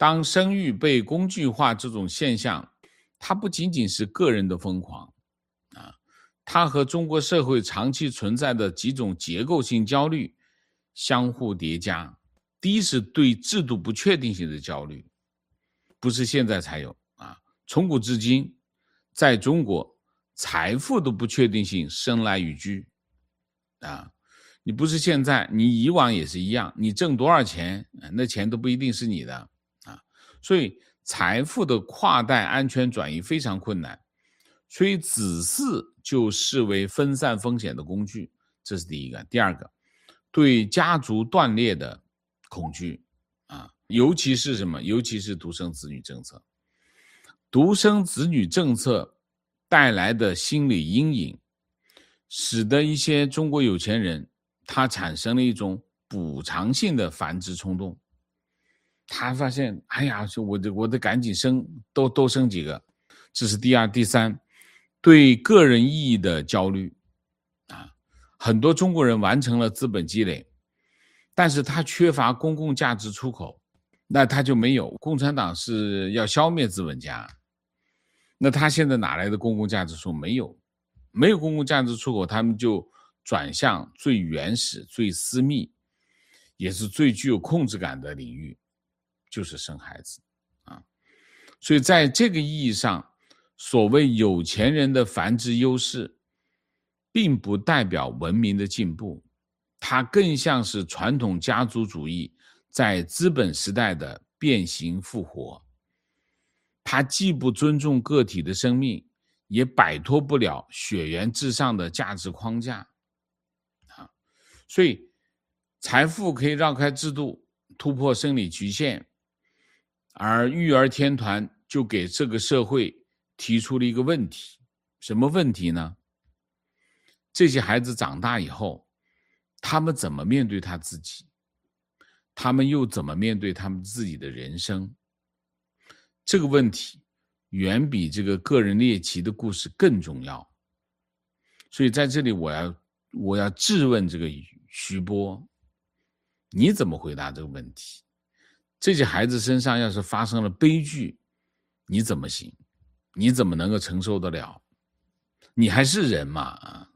当生育被工具化这种现象，它不仅仅是个人的疯狂啊，它和中国社会长期存在的几种结构性焦虑相互叠加。第一是对制度不确定性的焦虑，不是现在才有啊，从古至今，在中国财富的不确定性生来与居啊。你不是现在，你以往也是一样，你挣多少钱，那钱都不一定是你的啊。所以财富的跨代安全转移非常困难，所以子嗣就视为分散风险的工具，这是第一个。第二个，对家族断裂的恐惧啊，尤其是什么？尤其是独生子女政策。独生子女政策带来的心理阴影，使得一些中国有钱人他产生了一种补偿性的繁殖冲动。他发现，哎呀，我得赶紧生，多生几个。这是第二。第三，对个人意义的焦虑啊，很多中国人完成了资本积累，但是他缺乏公共价值出口，那他就没有。共产党是要消灭资本家，那他现在哪来的公共价值出口？没有公共价值出口，他们就转向最原始、最私密，也是最具有控制感的领域，就是生孩子啊。所以在这个意义上，所谓有钱人的繁殖优势，并不代表文明的进步，它更像是传统家族主义在资本时代的变形复活。它既不尊重个体的生命，也摆脱不了血缘至上的价值框架啊。所以财富可以绕开制度，突破生理局限，而育儿天团就给这个社会提出了一个问题。什么问题呢？这些孩子长大以后，他们怎么面对他自己？他们又怎么面对他们自己的人生？这个问题远比这个个人猎奇的故事更重要。所以在这里我要质问这个徐波，你怎么回答这个问题？这些孩子身上要是发生了悲剧，你怎么行？你怎么能够承受得了？你还是人吗？